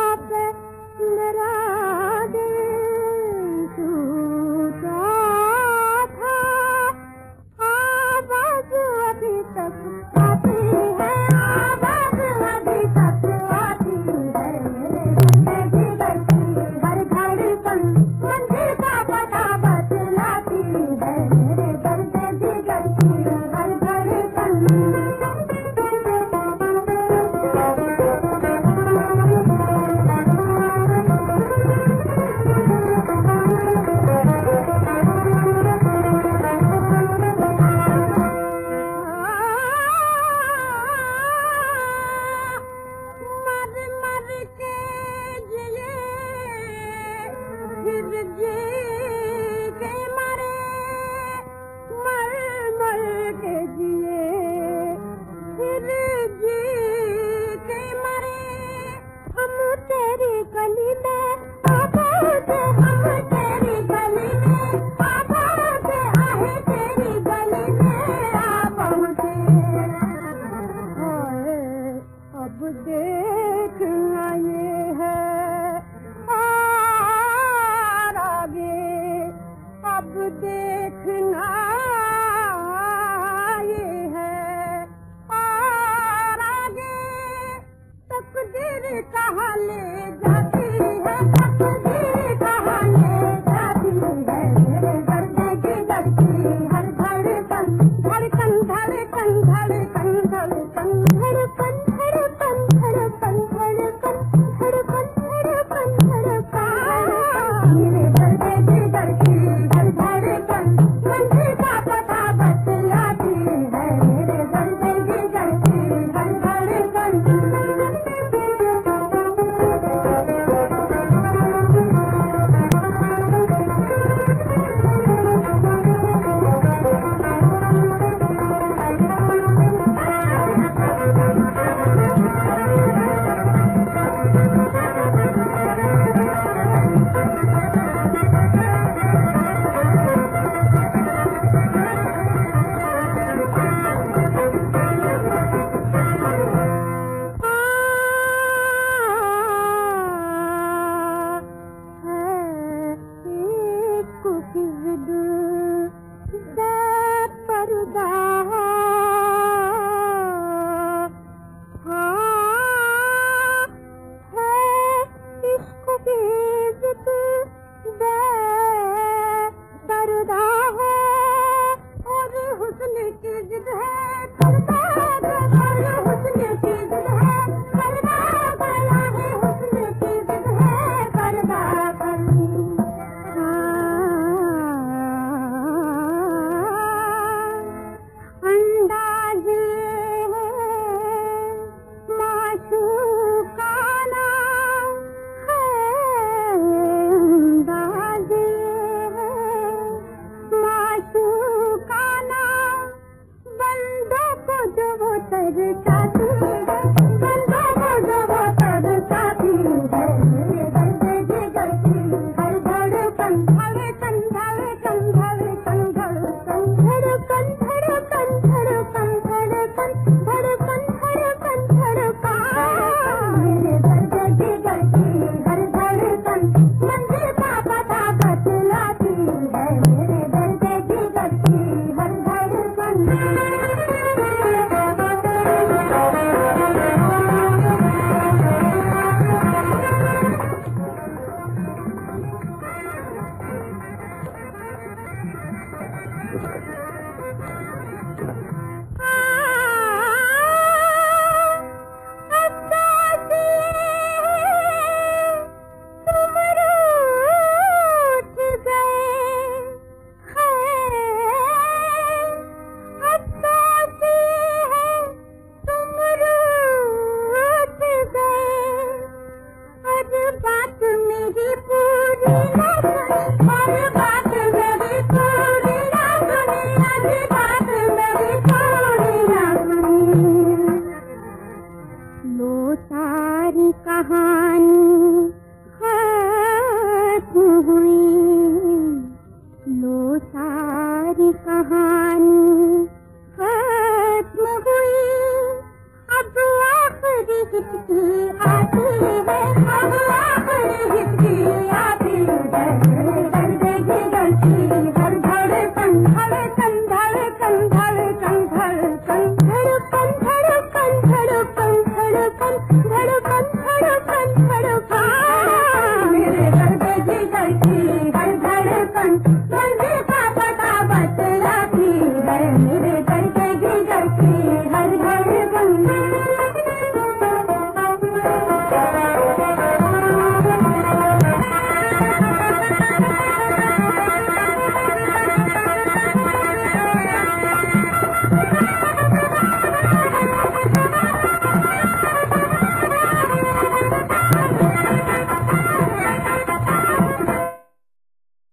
पे मेरा दिल टूटा था, आवाज अभी तक आती है, आवाज अभी तक आती है, मेरे जिगर की हर धड़कन मंदिर का पता बतलाती है, मेरे दर्द जिगर की हर धड़कन। कहाँ ले जाती है, तकदीर कहाँ ले जाती है, मेरे दर्द जिगर की हर धड़कन, धड़कन धड़कन धड़कन धड़कन धड़कन धड़कन धड़कन धड़कन धड़कन धड़कन धड़कन, मेरे दर्द जिगर की हर धड़कन मंजिल का पता बतलाती है, मेरे दर्द जिगर की हर धड़कन। बात मेरी